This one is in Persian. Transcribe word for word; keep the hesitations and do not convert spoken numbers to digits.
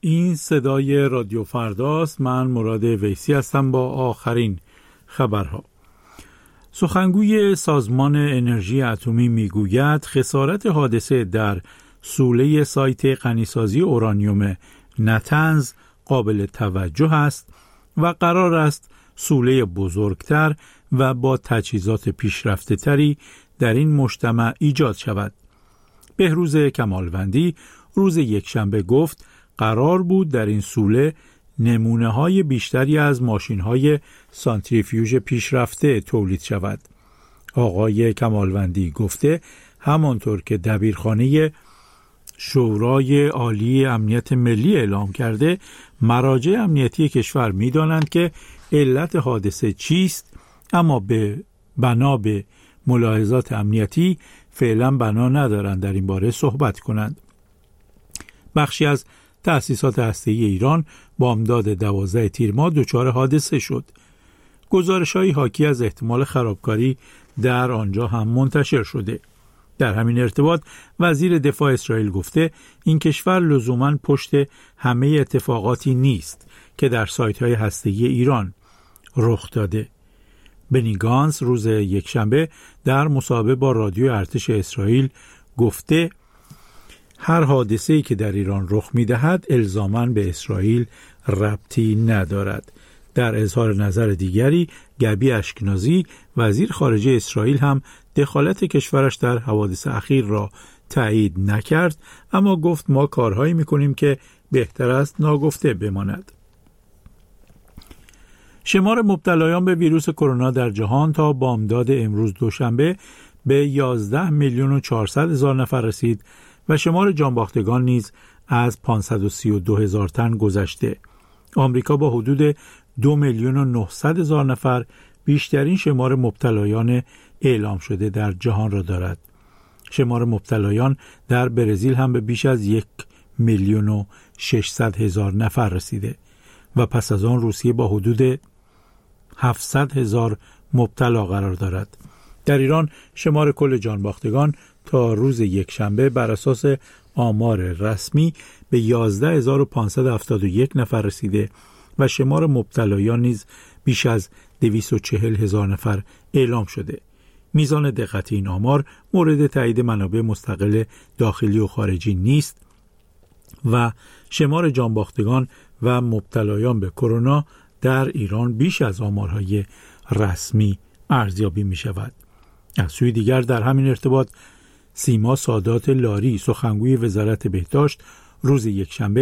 این صدای رادیو فرداست. من مراد ویسی هستم با آخرین خبرها. سخنگوی سازمان انرژی اتمی میگوید خسارت حادثه در سوله سایت غنیسازی اورانیوم نتنز قابل توجه است و قرار است سوله بزرگتر و با تجهیزات پیشرفته تری در این مجتمع ایجاد شود. بهروز کمالوندی روز یکشنبه گفت قرار بود در این سوله نمونه‌های بیشتری از ماشین‌های سانتریفیوژ پیشرفته تولید شود. آقای کمالوندی گفته همانطور که دبیرخانه شورای عالی امنیت ملی اعلام کرده، مراجع امنیتی کشور می‌دانند که علت حادثه چیست، اما به بنا به ملاحظات امنیتی فعلا بنا ندارند در این باره صحبت کنند. بخشی از تأسیسات هسته‌ای ایران با امداد دوازده تیر ماه دچار حادثه شد. گزارش‌های حاکی از احتمال خرابکاری در آنجا هم منتشر شده. در همین ارتباط وزیر دفاع اسرائیل گفته این کشور لزوماً پشت همه اتفاقاتی نیست که در سایت‌های هسته‌ای ایران رخ داده. بنی گانتز روز یکشنبه در مصاحبه با رادیو ارتش اسرائیل گفته هر حادثه‌ای که در ایران رخ می‌دهد الزاماً به اسرائیل ربطی ندارد. در اظهار نظر دیگری، گبی اشکنازی وزیر خارجه اسرائیل هم دخالت کشورش در حوادث اخیر را تایید نکرد، اما گفت ما کارهایی می‌کنیم که بهتر است ناگفته بماند. شمار مبتلایان به ویروس کرونا در جهان تا بامداد امروز دوشنبه به یازده میلیون و چهارصد هزار نفر رسید و شمار جانباختگان نیز از پانصد و سی و دو هزار تن گذشته. آمریکا با حدود دو میلیون و نهصد هزار نفر بیشترین شمار مبتلایان اعلام شده در جهان را دارد. شمار مبتلایان در برزیل هم به بیش از یک میلیون و ششصد هزار نفر رسیده و پس از آن روسیه با حدود هفتصد هزار مبتلا قرار دارد. در ایران شمار کل جانباختگان تا روز یکشنبه بر اساس آمار رسمی به یازده هزار و پانصد و هفتاد و یک نفر رسیده و شمار مبتلایان نیز بیش از دویست و چهل هزار نفر اعلام شده. میزان دقت این آمار مورد تایید منابع مستقل داخلی و خارجی نیست و شمار جانباختگان و مبتلایان به کرونا در ایران بیش از آمارهای رسمی ارزیابی می شود. از سوی دیگر در همین ارتباط سیما سادات لاری سخنگوی وزارت بهداشت روز یکشنبه